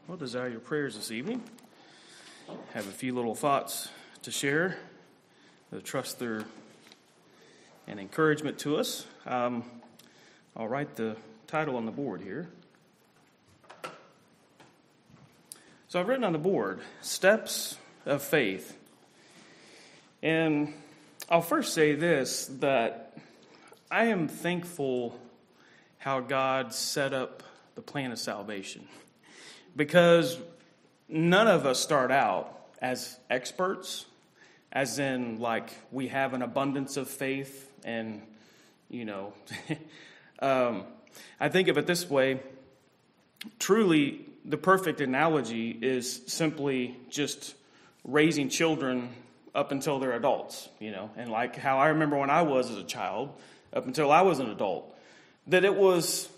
Well, desire your prayers this evening. Have a few little thoughts to share. I trust they're an encouragement to us. I'll write the title on the board here. So I've written on the board, Steps of Faith. And I'll first say this, that I am thankful how God set up the plan of salvation. Because none of us start out as experts, as in like we have an abundance of faith and, I think of it this way. Truly, the perfect analogy is simply just raising children up until they're adults, and like how I remember when I was as a child, up until I was an adult, that it was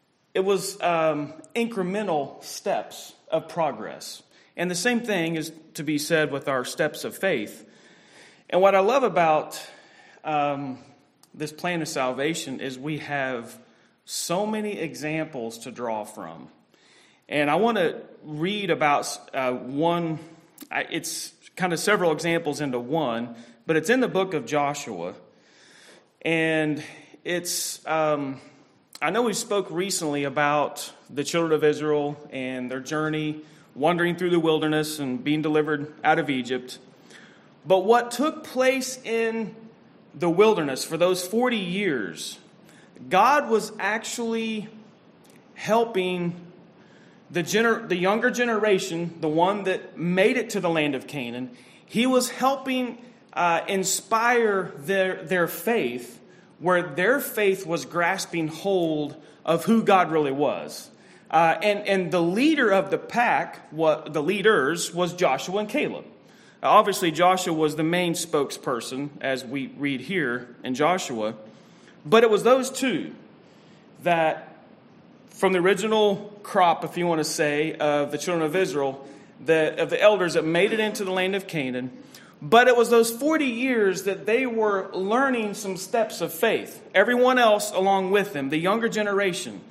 incremental steps of progress. And the same thing is to be said with our steps of faith. And what I love about this plan of salvation is we have so many examples to draw from. And I want to read about one. It's kind of several examples into one, but it's in the book of Joshua. And it's... I know we spoke recently about the children of Israel and their journey, wandering through the wilderness and being delivered out of Egypt. But what took place in the wilderness for those 40 years, God was actually helping the younger generation, the one that made it to the land of Canaan. He was helping inspire their faith, where their faith was grasping hold of who God really was. And the leader of the pack, the leaders, was Joshua and Caleb. Obviously, Joshua was the main spokesperson, as we read here in Joshua. But it was those two that, from the original crop, if you want to say, of the children of Israel, of the elders that made it into the land of Canaan. But it was those 40 years that they were learning some steps of faith. Everyone else along with them, the younger generation.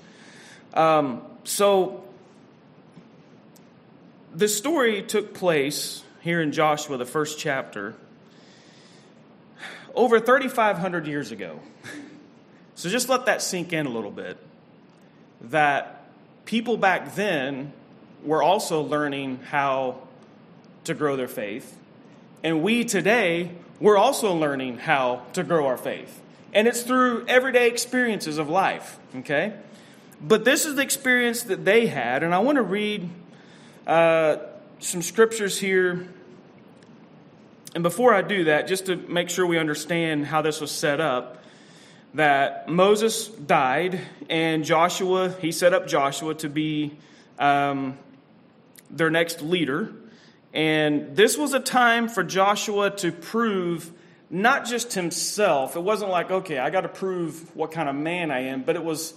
So the story took place here in Joshua, the first chapter, over 3,500 years ago. So just let that sink in a little bit. That people back then were also learning how to grow their faith. And we today, we're also learning how to grow our faith. And it's through everyday experiences of life, okay? But this is the experience that they had. And I want to read some scriptures here. And before I do that, just to make sure we understand how this was set up, that Moses died and Joshua, he set up Joshua to be their next leader. And this was a time for Joshua to prove not just himself. It wasn't like, okay, I got to prove what kind of man I am. But it was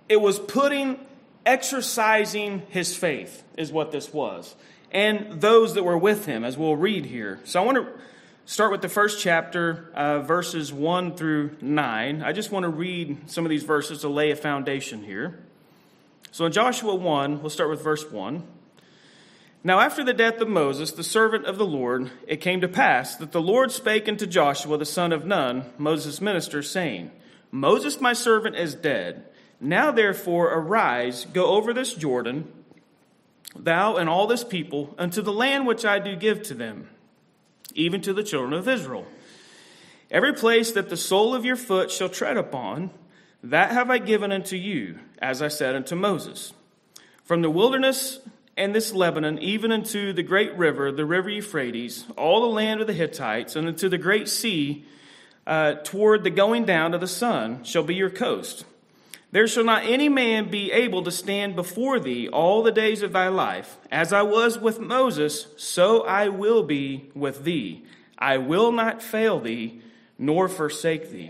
exercising his faith is what this was. And those that were with him, as we'll read here. So I want to start with the first chapter, verses 1 through 9. I just want to read some of these verses to lay a foundation here. So in Joshua 1, we'll start with verse 1. Now after the death of Moses, the servant of the Lord, it came to pass that the Lord spake unto Joshua the son of Nun, Moses' minister, saying, Moses my servant is dead. Now therefore arise, go over this Jordan, thou and all this people, unto the land which I do give to them, even to the children of Israel. Every place that the sole of your foot shall tread upon, that have I given unto you, as I said unto Moses. From the wilderness and this Lebanon, even unto the great river, the river Euphrates, all the land of the Hittites, and unto the great sea, toward the going down of the sun, shall be your coast. There shall not any man be able to stand before thee all the days of thy life. As I was with Moses, so I will be with thee. I will not fail thee, nor forsake thee.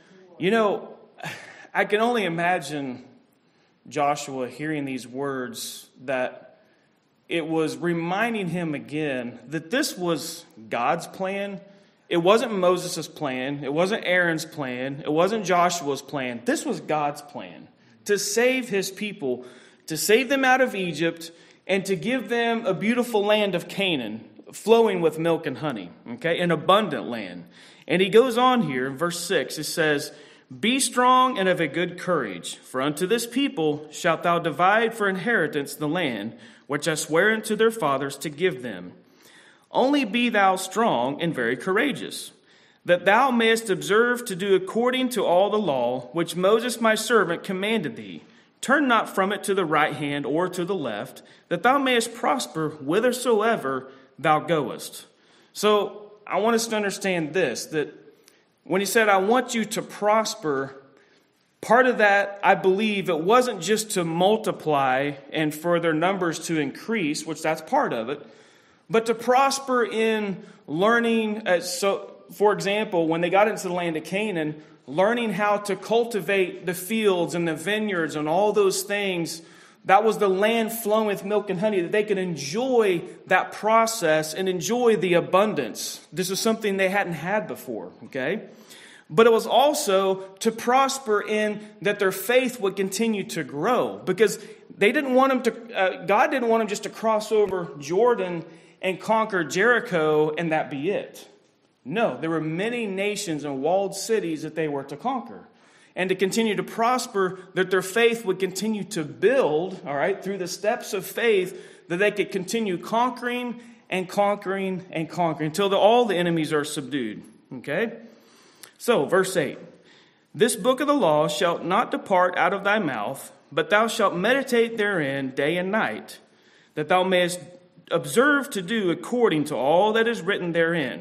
I can only imagine Joshua hearing these words, that it was reminding him again that this was God's plan. It wasn't Moses' plan. It wasn't Aaron's plan. It wasn't Joshua's plan. This was God's plan to save his people, to save them out of Egypt, and to give them a beautiful land of Canaan, flowing with milk and honey, okay, an abundant land. And he goes on here in verse 6, it says, "Be strong and of a good courage, for unto this people shalt thou divide for inheritance the land, which I swear unto their fathers to give them. Only be thou strong and very courageous, that thou mayest observe to do according to all the law, which Moses my servant commanded thee. Turn not from it to the right hand or to the left, that thou mayest prosper whithersoever thou goest." So I want us to understand this, that when he said, "I want you to prosper," part of that, I believe, it wasn't just to multiply and for their numbers to increase, which that's part of it, but to prosper in learning. So, for example, when they got into the land of Canaan, learning how to cultivate the fields and the vineyards and all those things, that was the land flowing with milk and honey, that they could enjoy that process and enjoy the abundance. This is something they hadn't had before, okay? But it was also to prosper in that their faith would continue to grow, because they didn't want them to, God didn't want them just to cross over Jordan and conquer Jericho and that be it. No, there were many nations and walled cities that they were to conquer. And to continue to prosper, that their faith would continue to build, all right, through the steps of faith, that they could continue conquering and conquering and conquering until all the enemies are subdued, okay? So, verse 8, "This book of the law shall not depart out of thy mouth, but thou shalt meditate therein day and night, that thou mayest observe to do according to all that is written therein.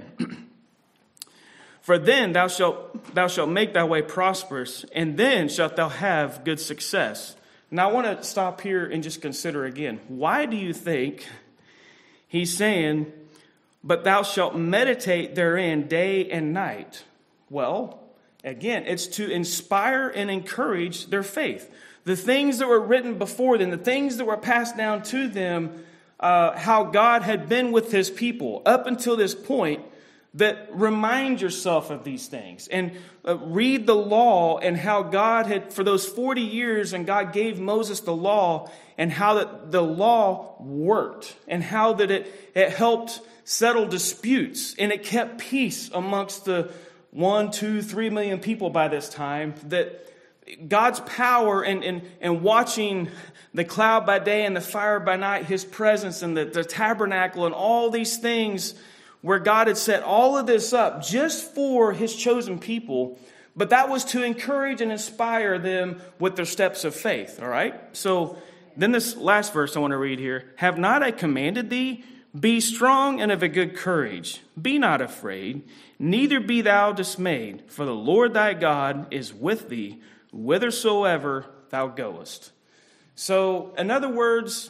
For then thou shalt make thy way prosperous, and then shalt thou have good success." Now I want to stop here and just consider again. Why do you think he's saying, "But thou shalt meditate therein day and night"? Well, again, it's to inspire and encourage their faith. The things that were written before them, the things that were passed down to them, how God had been with his people up until this point, that remind yourself of these things and read the law and how God had, for those 40 years, and God gave Moses the law and how that the law worked and how that it helped settle disputes and it kept peace amongst the 1, 2, 3 million people by this time, that God's power and watching the cloud by day and the fire by night, his presence and the tabernacle and all these things where God had set all of this up just for his chosen people, but that was to encourage and inspire them with their steps of faith, all right? So then this last verse I want to read here. "Have not I commanded thee? Be strong and of a good courage. Be not afraid, neither be thou dismayed, for the Lord thy God is with thee, whithersoever thou goest." So, in other words,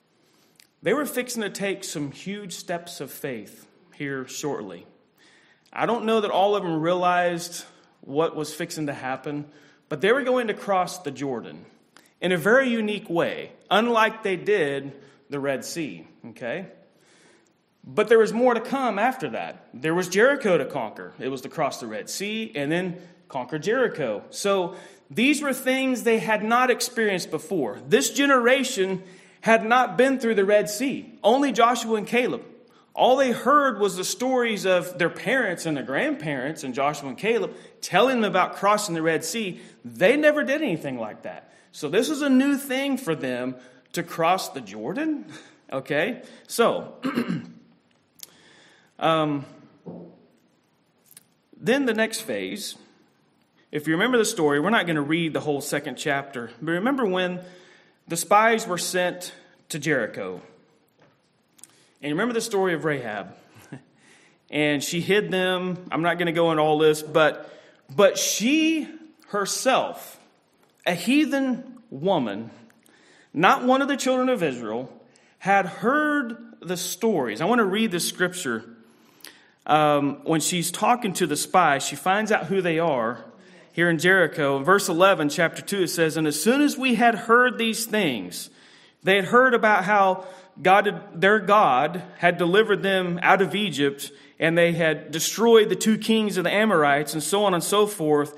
they were fixing to take some huge steps of faith here shortly. I don't know that all of them realized what was fixing to happen, but they were going to cross the Jordan in a very unique way, unlike they did the Red Sea, okay? But there was more to come after that. There was Jericho to conquer. It was to cross the Red Sea and then conquer Jericho. So these were things they had not experienced before. This generation had not been through the Red Sea. Only Joshua and Caleb. All they heard was the stories of their parents and their grandparents and Joshua and Caleb telling them about crossing the Red Sea. They never did anything like that. So this is a new thing for them to cross the Jordan. Okay, so then the next phase, if you remember the story, we're not going to read the whole second chapter, but remember when the spies were sent to Jericho. And you remember the story of Rahab. And she hid them. I'm not going to go into all this, but she herself, a heathen woman, not one of the children of Israel, had heard the stories. I want to read the scripture. When she's talking to the spies, she finds out who they are here in Jericho. In verse 11, chapter 2, it says, "And as soon as we had heard these things," they had heard about how their God had delivered them out of Egypt, and they had destroyed the 2 kings of the Amorites, and so on and so forth.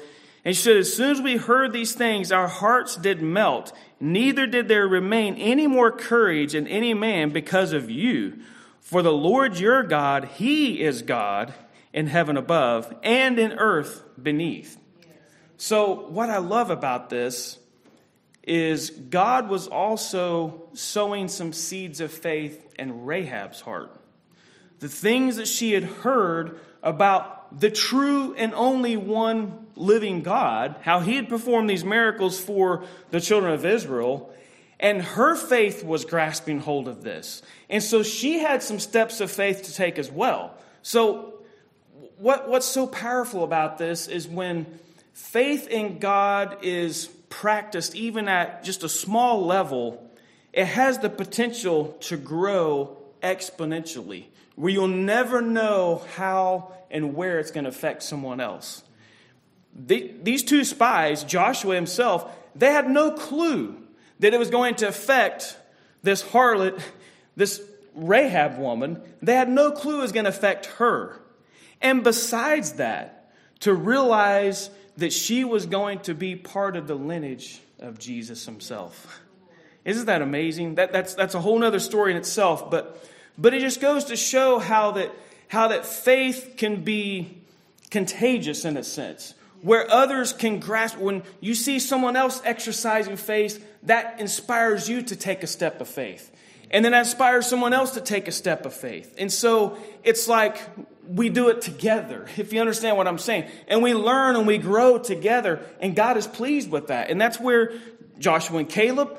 And she said, as soon as we heard these things, our hearts did melt. Neither did there remain any more courage in any man because of you. For the Lord your God, he is God in heaven above and in earth beneath. So what I love about this is God was also sowing some seeds of faith in Rahab's heart. The things that she had heard about the true and only one living God, how he had performed these miracles for the children of Israel, and her faith was grasping hold of this. And so she had some steps of faith to take as well. So what's so powerful about this is when faith in God is practiced even at just a small level, it has the potential to grow exponentially, where you'll never know how and where it's going to affect someone else. These two spies, Joshua himself, they had no clue that it was going to affect this harlot, this Rahab woman. They had no clue it was going to affect her. And besides that, to realize that she was going to be part of the lineage of Jesus himself. Isn't that amazing? That's a whole other story in itself, but it just goes to show how that faith can be contagious in a sense, where others can grasp. When you see someone else exercising faith, that inspires you to take a step of faith. And then that inspires someone else to take a step of faith. And so it's like we do it together, if you understand what I'm saying. And we learn and we grow together, and God is pleased with that. And that's where Joshua and Caleb,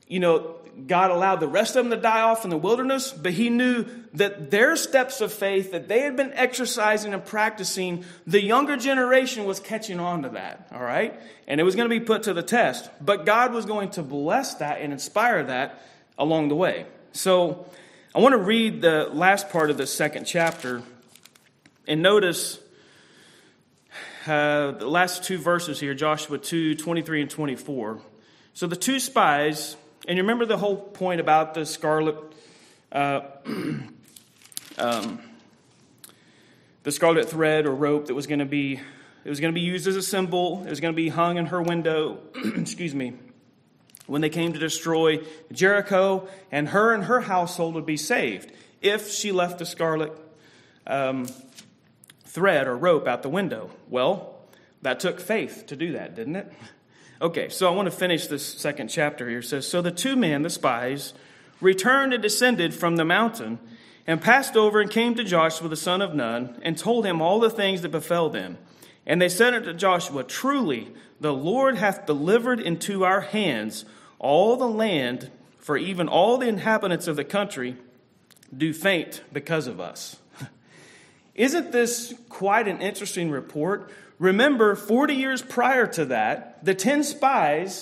God allowed the rest of them to die off in the wilderness, but he knew that their steps of faith that they had been exercising and practicing, the younger generation was catching on to that, all right? And it was going to be put to the test. But God was going to bless that and inspire that along the way. So I want to read the last part of the second chapter and notice the last two verses here, Joshua 2, 23 and 24. So the two spies, and you remember the whole point about the scarlet, the scarlet thread or rope that was going to be used as a symbol. It was going to be hung in her window. Excuse me. When they came to destroy Jericho, and her household would be saved if she left the scarlet thread or rope out the window. Well, that took faith to do that, didn't it? Okay, so I want to finish this second chapter here. It says, so the two men, the spies, returned and descended from the mountain and passed over and came to Joshua the son of Nun and told him all the things that befell them. And they said unto Joshua, truly, the Lord hath delivered into our hands all the land, for even all the inhabitants of the country do faint because of us. Isn't this quite an interesting report? Remember, 40 years prior to that, the 12 spies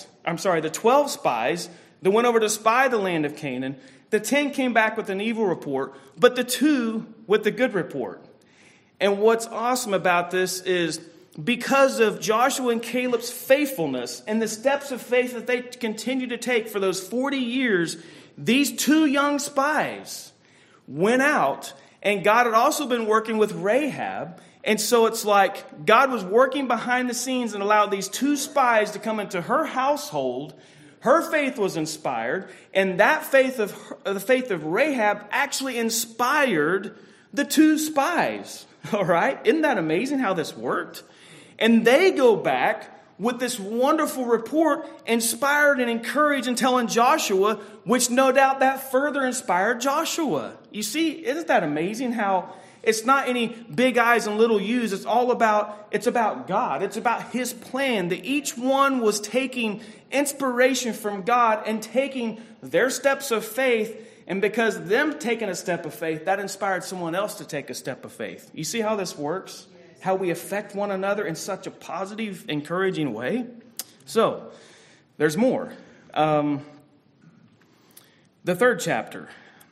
that went over to spy the land of Canaan, the 10 came back with an evil report, but the 2 with the good report. And what's awesome about this is because of Joshua and Caleb's faithfulness and the steps of faith that they continued to take for those 40 years, these 2 young spies went out, and God had also been working with Rahab. And so it's like God was working behind the scenes and allowed these 2 spies to come into her household. Her faith was inspired, and that the faith of Rahab actually inspired the 2 spies. All right? Isn't that amazing how this worked? And they go back with this wonderful report, inspired and encouraged and telling Joshua, which no doubt that further inspired Joshua. You see, isn't that amazing how it's not any big I's and little U's. It's about God. It's about his plan, that each one was taking inspiration from God and taking their steps of faith. And because them taking a step of faith, that inspired someone else to take a step of faith. You see how this works? How we affect one another in such a positive, encouraging way? So, there's more. The third chapter.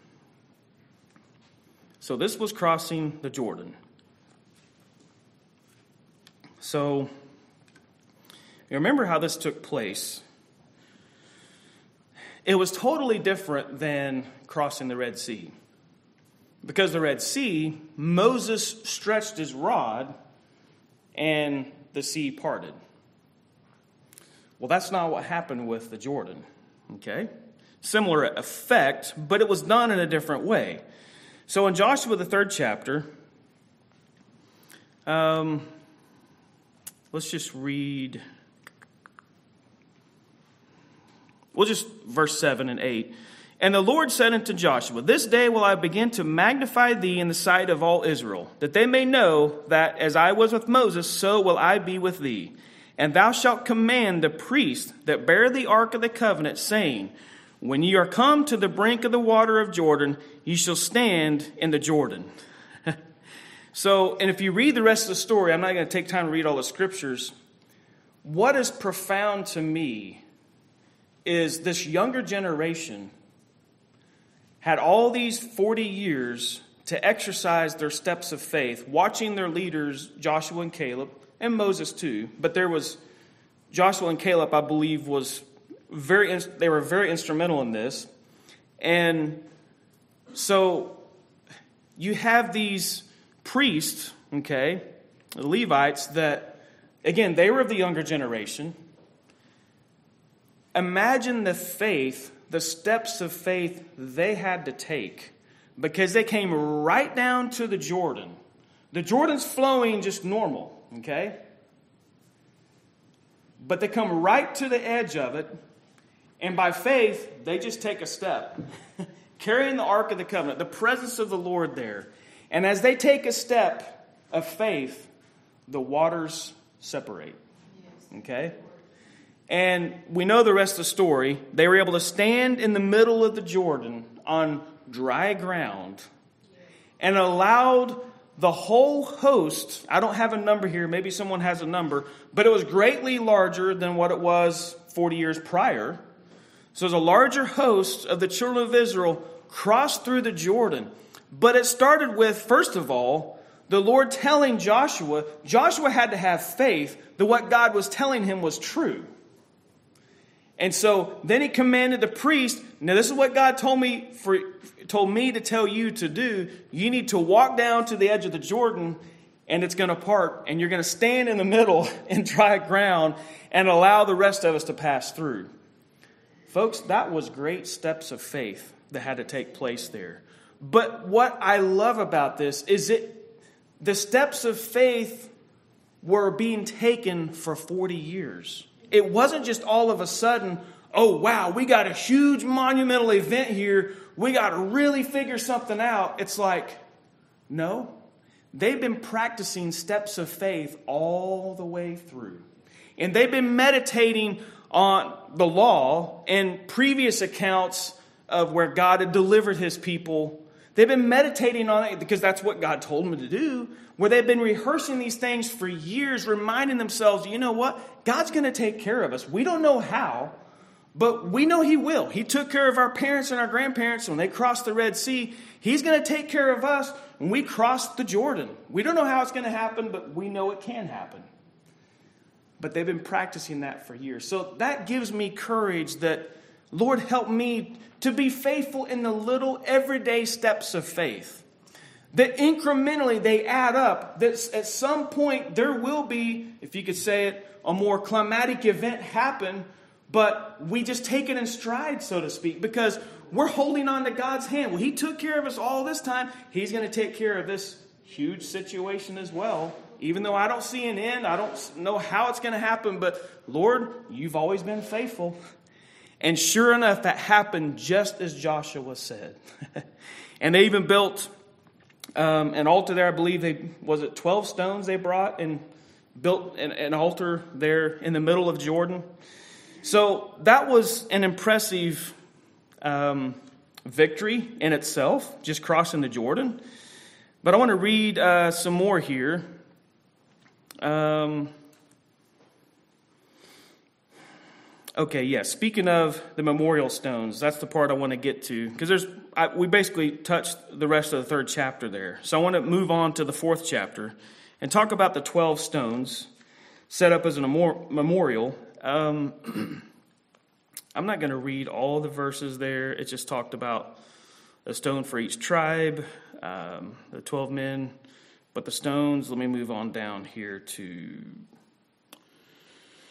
So this was crossing the Jordan. So, you remember how this took place. It was totally different than crossing the Red Sea. Because the Red Sea, Moses stretched his rod and the sea parted. Well, that's not what happened with the Jordan. Okay? Similar effect, but it was done in a different way. So in Joshua, the 3rd chapter, let's just read. We'll just verse 7 and 8. And the Lord said unto Joshua, This day will I begin to magnify thee in the sight of all Israel, that they may know that as I was with Moses, so will I be with thee. And thou shalt command the priests that bear the ark of the covenant, saying, When ye are come to the brink of the water of Jordan, ye shall stand in the Jordan. So, and if you read the rest of the story, I'm not going to take time to read all the scriptures. What is profound to me is this younger generation had all these 40 years to exercise their steps of faith, watching their leaders, Joshua and Caleb, and Moses too. But there was Joshua and Caleb, I believe, they were very instrumental in this. And so you have these priests, okay, the Levites, that, again, they were of the younger generation. Imagine the faith, the steps of faith they had to take, because they came right down to the Jordan. The Jordan's flowing just normal, okay? But they come right to the edge of it, and by faith, they just take a step, carrying the Ark of the Covenant, the presence of the Lord there. And as they take a step of faith, the waters separate, okay? And we know the rest of the story. They were able to stand in the middle of the Jordan on dry ground and allowed the whole host, I don't have a number here, maybe someone has a number, but it was greatly larger than what it was 40 years prior. So it was a larger host of the children of Israel crossed through the Jordan. But it started with, first of all, the Lord telling Joshua had to have faith that what God was telling him was true. And so then he commanded the priest, now this is what God told me to tell you to do. You need to walk down to the edge of the Jordan, and it's going to part, and you're going to stand in the middle in dry ground and allow the rest of us to pass through. Folks, that was great steps of faith that had to take place there. But what I love about this is the steps of faith were being taken for 40 years. It wasn't just all of a sudden, oh, wow, we got a huge monumental event here. We got to really figure something out. It's like, no, they've been practicing steps of faith all the way through. And they've been meditating on the law and previous accounts of where God had delivered his people. They've been meditating on it because that's what God told them to do, where they've been rehearsing these things for years, reminding themselves, you know what? God's going to take care of us. We don't know how, but we know he will. He took care of our parents and our grandparents when they crossed the Red Sea. He's going to take care of us when we cross the Jordan. We don't know how it's going to happen, but we know it can happen. But they've been practicing that for years. So that gives me courage that, Lord, help me to be faithful in the little everyday steps of faith. That incrementally they add up. That at some point there will be, if you could say it, a more climatic event happen. But we just take it in stride, so to speak, because we're holding on to God's hand. Well, he took care of us all this time. He's going to take care of this huge situation as well. Even though I don't see an end, I don't know how it's going to happen. But Lord, you've always been faithful. And sure enough, that happened just as Joshua said. And they even built an altar there. I believe 12 stones they brought and built an altar there in the middle of Jordan. So that was an impressive victory in itself, just crossing the Jordan. But I want to read some more here. Speaking of the memorial stones, that's the part I want to get to. Because we basically touched the rest of the 3rd chapter there. So I want to move on to the 4th chapter and talk about the 12 stones set up as a memorial. I'm not going to read all the verses there. It just talked about a stone for each tribe, the 12 men. But the stones, let me move on down here to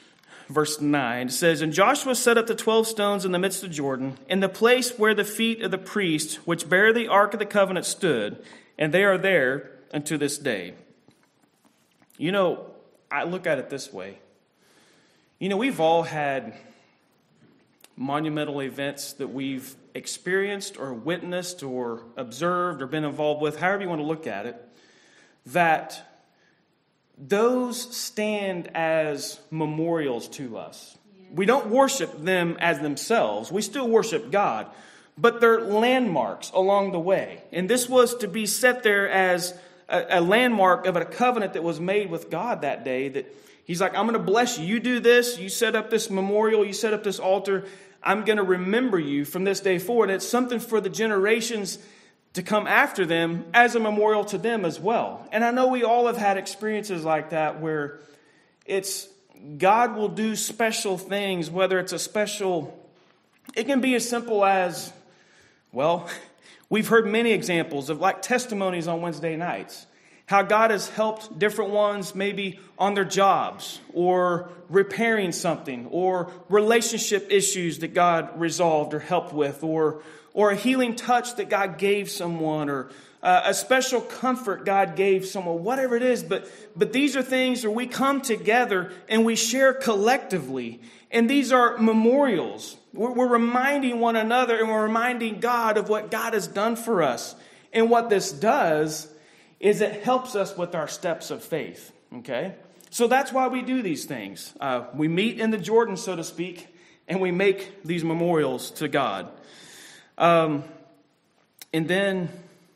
verse 9. It says, "And Joshua set up the 12 stones in the midst of Jordan, in the place where the feet of the priests which bear the ark of the covenant stood, and they are there unto this day." You know, I look at it this way. You know, we've all had monumental events that we've experienced or witnessed or observed or been involved with, however you want to look at it, that those stand as memorials to us. We don't worship them as themselves. We still worship God, but they're landmarks along the way. And this was to be set there as a landmark of a covenant that was made with God that day, that he's like, I'm going to bless you. You do this. You set up this memorial. You set up this altar. I'm going to remember you from this day forward. And it's something for the generations to come after them as a memorial to them as well. And I know we all have had experiences like that where it's God will do special things, whether it's it can be as simple as, well, we've heard many examples of like testimonies on Wednesday nights. How God has helped different ones maybe on their jobs or repairing something or relationship issues that God resolved or helped with or a healing touch that God gave someone or a special comfort God gave someone, whatever it is. But these are things where we come together and we share collectively. And these are memorials. We're reminding one another and we're reminding God of what God has done for us. And what this does is it helps us with our steps of faith, okay? So that's why we do these things. We meet in the Jordan, so to speak, and we make these memorials to God. And then,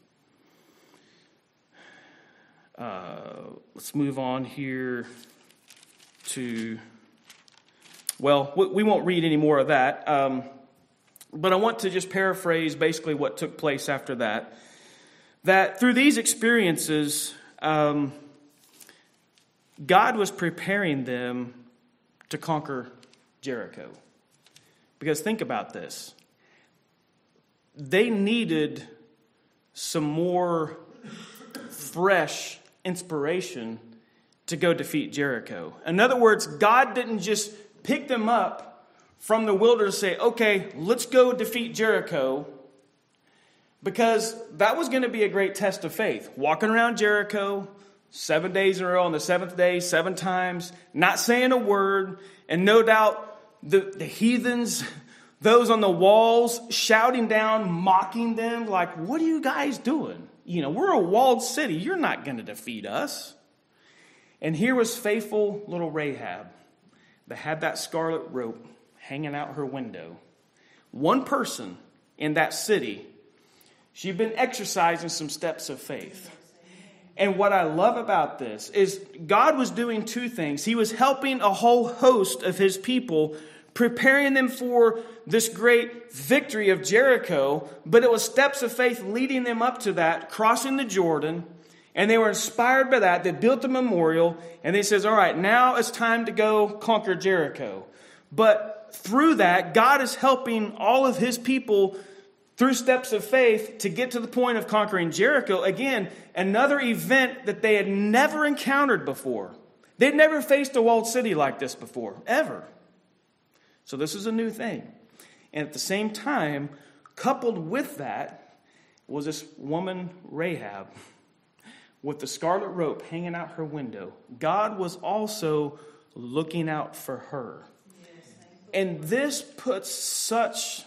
let's move on here to, well, we won't read any more of that, but I want to just paraphrase basically what took place after that. That through these experiences, God was preparing them to conquer Jericho. Because think about this. They needed some more fresh inspiration to go defeat Jericho. In other words, God didn't just pick them up from the wilderness and say, okay, let's go defeat Jericho. Because that was going to be a great test of faith. Walking around Jericho 7 days in a row, on the seventh day, 7 times, not saying a word. And no doubt the heathens, those on the walls, shouting down, mocking them like, what are you guys doing? You know, we're a walled city. You're not going to defeat us. And here was faithful little Rahab that had that scarlet rope hanging out her window. One person in that city. She'd been exercising some steps of faith. And what I love about this is God was doing 2 things. He was helping a whole host of his people, preparing them for this great victory of Jericho, but it was steps of faith leading them up to that, crossing the Jordan, and they were inspired by that. They built a memorial, and they says, all right, now it's time to go conquer Jericho. But through that, God is helping all of his people through steps of faith to get to the point of conquering Jericho. Again, another event that they had never encountered before. They'd never faced a walled city like this before, ever. So this is a new thing. And at the same time, coupled with that, was this woman, Rahab, with the scarlet rope hanging out her window. God was also looking out for her. And this puts such...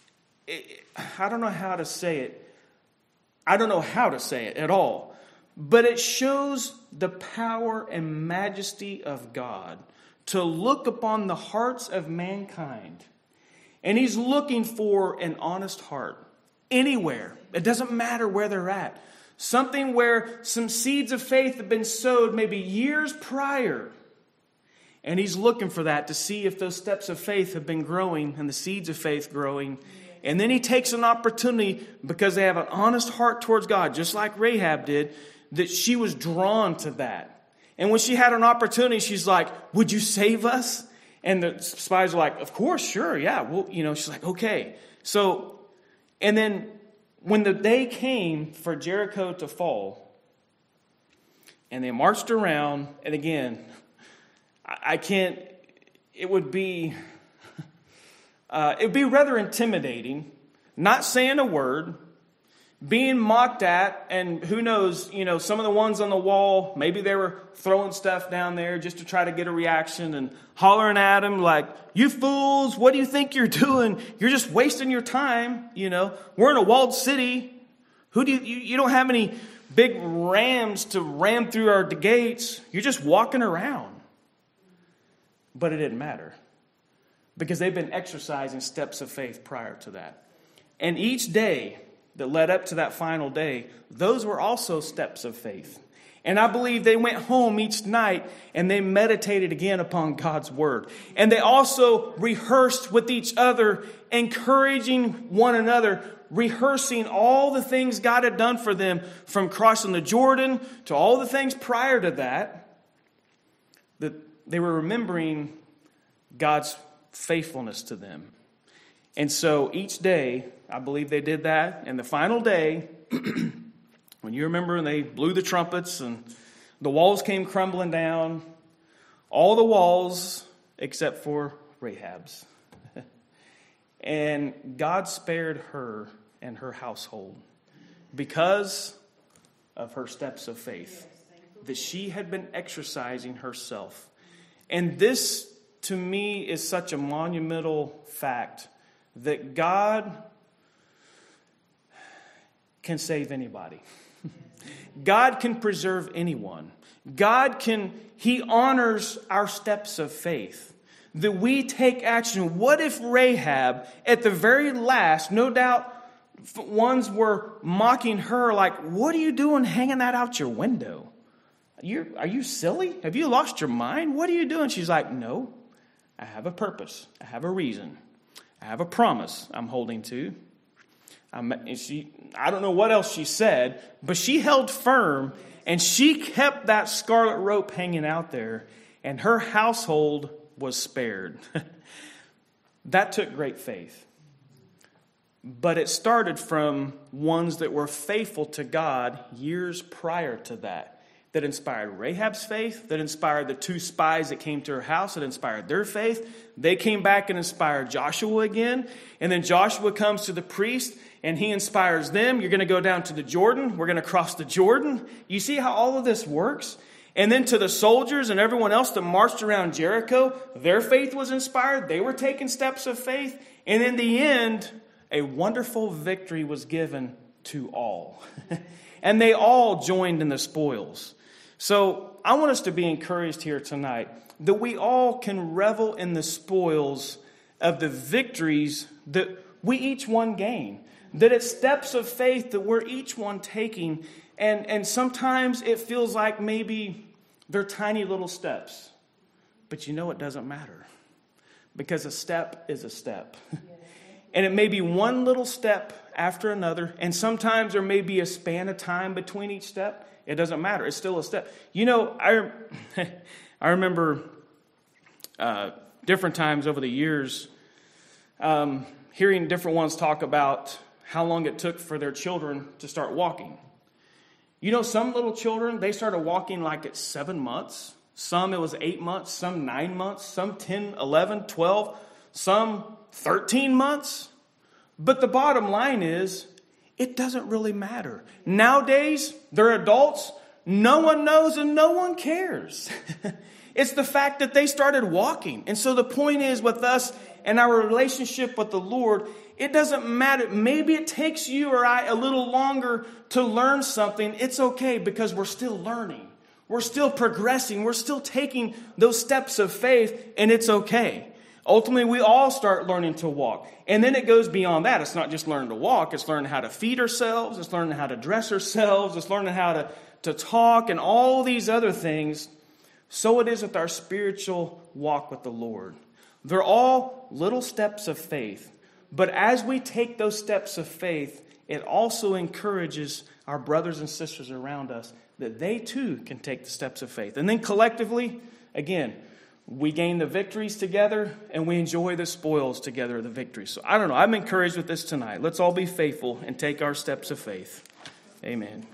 I don't know how to say it. I don't know how to say it at all. But it shows the power and majesty of God to look upon the hearts of mankind. And he's looking for an honest heart anywhere. It doesn't matter where they're at. Something where some seeds of faith have been sowed maybe years prior. And he's looking for that to see if those steps of faith have been growing and the seeds of faith growing. And then he takes an opportunity because they have an honest heart towards God, just like Rahab did, that she was drawn to that. And when she had an opportunity, she's like, would you save us? And the spies are like, of course, sure, yeah. Well, she's like, okay. So, and then when the day came for Jericho to fall, and they marched around, and again, I can't it would be rather intimidating, not saying a word, being mocked at, and who knows, some of the ones on the wall, maybe they were throwing stuff down there just to try to get a reaction and hollering at him like, "You fools, what do you think you're doing? You're just wasting your time, We're in a walled city. You don't have any big rams to ram through our gates. You're just walking around." But it didn't matter, because they've been exercising steps of faith prior to that. And each day that led up to that final day, those were also steps of faith. And I believe they went home each night and they meditated again upon God's word. And they also rehearsed with each other, encouraging one another, rehearsing all the things God had done for them, from crossing the Jordan to all the things prior to that, that they were remembering God's faithfulness to them. And so each day, I believe they did that. And the final day, when you remember, and they blew the trumpets and the walls came crumbling down, all the walls except for Rahab's. And God spared her and her household because of her steps of faith that she had been exercising herself. And this, to me, is such a monumental fact, that God can save anybody. God can preserve anyone. He honors our steps of faith, that we take action. What if Rahab, at the very last, no doubt ones were mocking her like, "What are you doing hanging that out your window? Are you silly? Have you lost your mind? What are you doing?" She's like, "No, I have a purpose. I have a reason. I have a promise I'm holding to." I don't know what else she said, but she held firm, and she kept that scarlet rope hanging out there, and her household was spared. That took great faith. But it started from ones that were faithful to God years prior to that inspired Rahab's faith, that inspired the 2 spies that came to her house, that inspired their faith. They came back and inspired Joshua again. And then Joshua comes to the priest and he inspires them. "You're going to go down to the Jordan. We're going to cross the Jordan." You see how all of this works? And then to the soldiers and everyone else that marched around Jericho, their faith was inspired. They were taking steps of faith. And in the end, a wonderful victory was given to all. And they all joined in the spoils. So I want us to be encouraged here tonight that we all can revel in the spoils of the victories that we each one gain. That it's steps of faith that we're each one taking. And sometimes it feels like maybe they're tiny little steps. But it doesn't matter. Because a step is a step. And it may be one little step after another. And sometimes there may be a span of time between each step. It doesn't matter. It's still a step. I remember different times over the years hearing different ones talk about how long it took for their children to start walking. Some little children, they started walking like at 7 months. Some it was 8 months, some 9 months, some 10, 11, 12, some 13 months. But the bottom line is, it doesn't really matter. Nowadays, they're adults. No one knows and no one cares. It's the fact that they started walking. And so the point is with us and our relationship with the Lord, it doesn't matter. Maybe it takes you or I a little longer to learn something. It's okay, because we're still learning. We're still progressing. We're still taking those steps of faith, and it's okay. Ultimately, we all start learning to walk. And then it goes beyond that. It's not just learning to walk. It's learning how to feed ourselves. It's learning how to dress ourselves. It's learning how to talk and all these other things. So it is with our spiritual walk with the Lord. They're all little steps of faith. But as we take those steps of faith, it also encourages our brothers and sisters around us that they too can take the steps of faith. And then collectively, again, we gain the victories together, and we enjoy the spoils together of the victories. So I don't know. I'm encouraged with this tonight. Let's all be faithful and take our steps of faith. Amen.